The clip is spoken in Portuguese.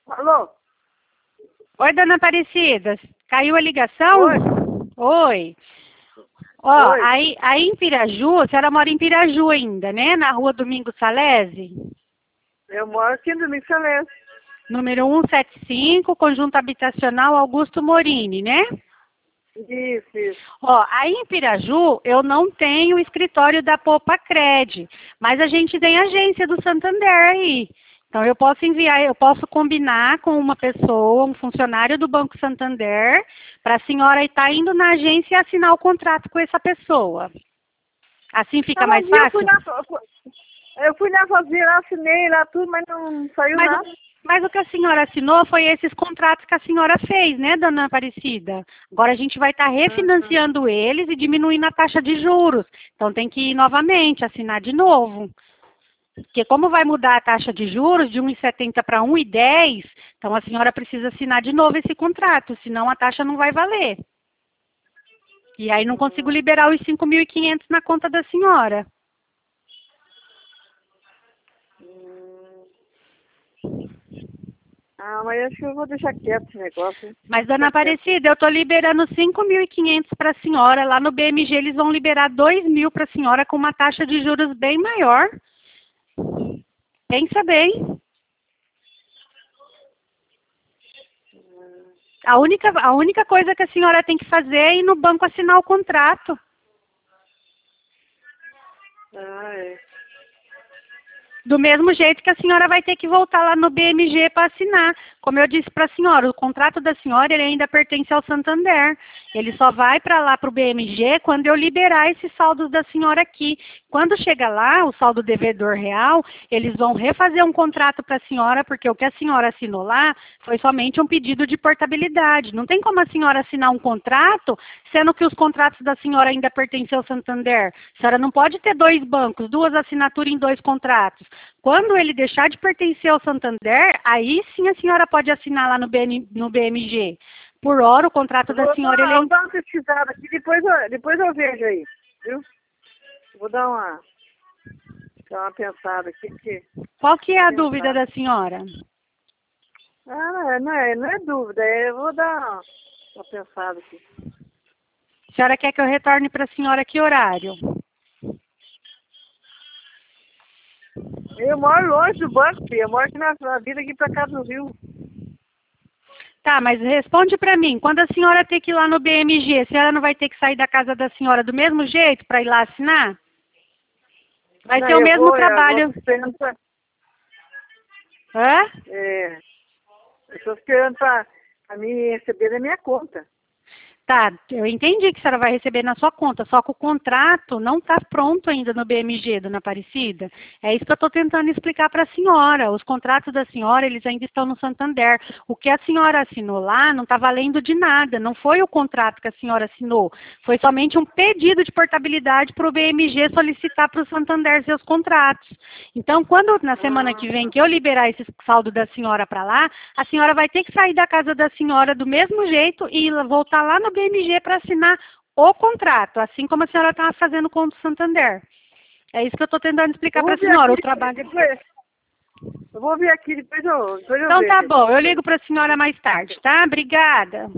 Alô? Oi, dona Aparecida. Caiu a ligação? Oi? Oi. Ó, Oi? aí em Piraju, a senhora mora em Piraju ainda, né? Na rua Domingos Salesi, Eu moro aqui no Domingo Celeste. número 175, conjunto habitacional Augusto Morini, né? Isso. Ó, aí em Piraju, eu não tenho o escritório da Popa Cred, mas a gente tem agência do Santander aí. Então eu posso enviar, eu posso combinar com uma pessoa, um funcionário do Banco Santander, para a senhora estar indo na agência e assinar o contrato com essa pessoa. Assim fica Tava mais aqui, fácil? eu fui lá fazer, lá, assinei lá tudo, mas não saiu Mas, nada. mas o que a senhora assinou foi esses contratos que a senhora fez, né, dona Aparecida? Agora a gente vai estar Uhum. refinanciando eles e diminuindo a taxa de juros. Então tem que ir novamente, assinar de novo. Porque como vai mudar a taxa de juros de 1,70 para 1,10, então a senhora precisa assinar de novo esse contrato, senão a taxa não vai valer. E aí não consigo liberar os 5.500 na conta da senhora. Ah, mas acho que eu vou deixar quieto esse negócio, hein? Mas, dona Deixa quieto. Aparecida, eu estou liberando 5.500 para a senhora. Lá no BMG eles vão liberar 2.000 para a senhora com uma taxa de juros bem maior. Pensa bem. A única coisa que a senhora tem que fazer é ir no banco assinar o contrato. Ah, é. Do mesmo jeito que a senhora vai ter que voltar lá no BMG para assinar. Como eu disse para a senhora, o contrato da senhora ele ainda pertence ao Santander. Ele só vai para lá para o BMG quando eu liberar esses saldos da senhora aqui. Quando chega lá, o saldo devedor real, eles vão refazer um contrato para a senhora, porque o que a senhora assinou lá foi somente um pedido de portabilidade. Não tem como a senhora assinar um contrato, sendo que os contratos da senhora ainda pertencem ao Santander. A senhora não pode ter dois bancos, duas assinaturas em dois contratos. Quando ele deixar de pertencer ao Santander, aí sim a senhora pode assinar lá no BMG. Por hora, o contrato Eu da vou senhora, ele é... dar uma pesquisada aqui, depois eu vejo aí, viu? Vou dar uma pensada aqui, porque Qual que é a dúvida pensar. da senhora? Ah, não é dúvida, eu vou dar uma pensada aqui. A senhora quer que eu retorne para a senhora que horário? Eu moro longe do banco, filha. Eu moro aqui na vida aqui pra cá do Rio. Tá, mas responde para mim. Quando a senhora ter que ir lá no BMG, a senhora não vai ter que sair da casa da senhora do mesmo jeito para ir lá assinar? Vai Não, ser o mesmo eu trabalho. tô esperando Hã? eu tô esperando pra mim receber da minha conta. Tá, eu entendi que a senhora vai receber na sua conta, só que o contrato não está pronto ainda no BMG, dona Aparecida. É isso que eu estou tentando explicar para a senhora. Os contratos da senhora, eles ainda estão no Santander. O que a senhora assinou lá não está valendo de nada. Não foi o contrato que a senhora assinou. Foi somente um pedido de portabilidade para o BMG solicitar para o Santander seus contratos. Então, quando na semana que vem que eu liberar esse saldo da senhora para lá, a senhora vai ter que sair da casa da senhora do mesmo jeito e voltar lá no BMG para assinar o contrato, assim como a senhora estava fazendo com o Santander. É isso que eu estou tentando explicar Eu para vou a ver senhora, aqui o trabalho. depois. Eu vou ver aqui, depois eu Então tá vejo. bom, eu ligo para a senhora mais tarde, tá? Obrigada.